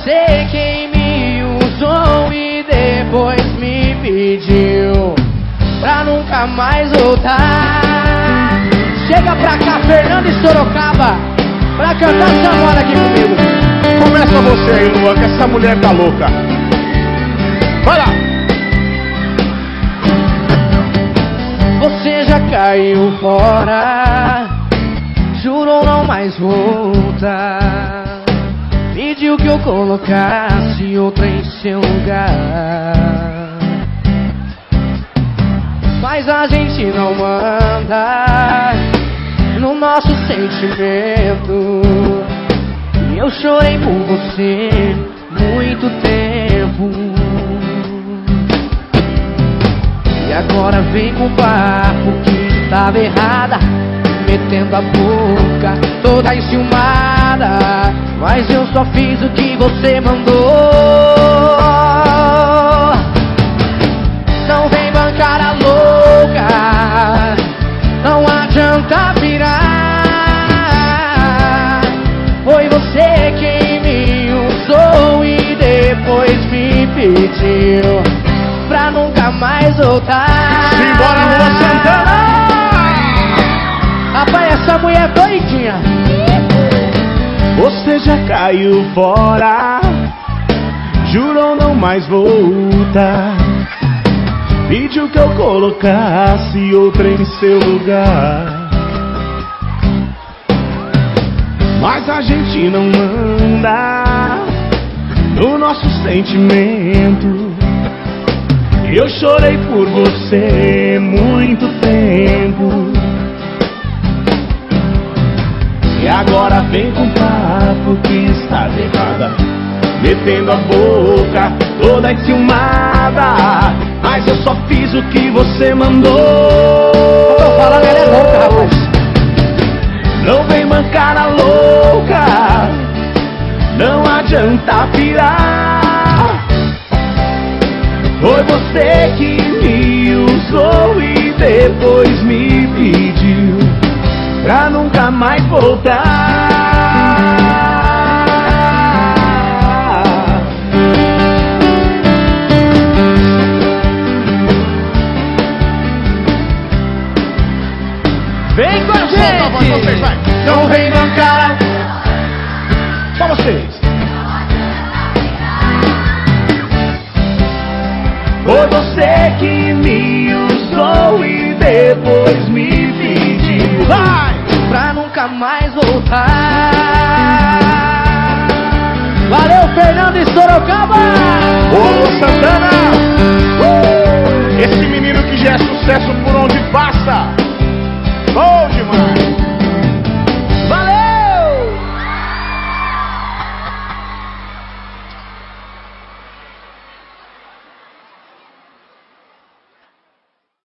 você quem me usou e depois me pediu pra nunca mais voltar. Chega pra cá, Fernando e Sorocaba, pra cantar essa moda aqui comigo. Começa você aí, Luan, que essa mulher tá louca. Vai lá! Você já caiu fora, jurou não mais voltar. Pediu que eu colocasse outra em seu lugar, mas a gente não manda no nosso sentimento. E eu chorei por você muito tempo, e agora vem com o papo que estava errada, metendo a boca toda enciumada. Mas eu só fiz o que você mandou. Não vem bancar a louca, não adianta virar. Foi você quem me usou e depois me pediu pra nunca mais voltar. Simbora, Luan Santana! Rapaz, essa mulher é doidinha. Você já caiu fora, jurou não mais voltar. Pediu que eu colocasse outra em seu lugar, mas a gente não manda no nosso sentimento. Eu chorei por você muito tempo, e agora vem com papo que está errada, metendo a boca toda enciumada. Mas eu só fiz o que você mandou. Eu tô falando, ela é louca, rapaz. Não vem mancar a louca, não adianta virar. Foi você que me usou e depois me pediu pra nunca mais voltar. Vem com a gente! Vocês, vai. Não vem bancar. Só vocês. Foi você que me usou e depois me pediu. Vai! Pra nunca mais voltar. Valeu, Fernando e Sorocaba! Ô, Santana!